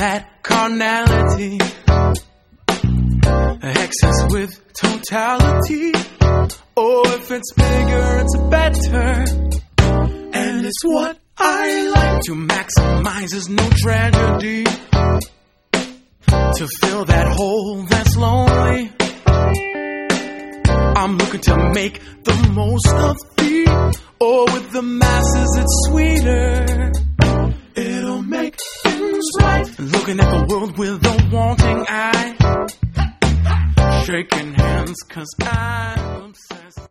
that carnality, excess with totality. Oh, if it's bigger, it's better. And it's what I like. To maximize is no tragedy. To fill that hole that's lonely, I'm looking to make the most of thee. Oh, with the masses it's sweeter. It'll make things right. Looking at the world with a wanting eye, shaking hands 'cause I'm obsessed.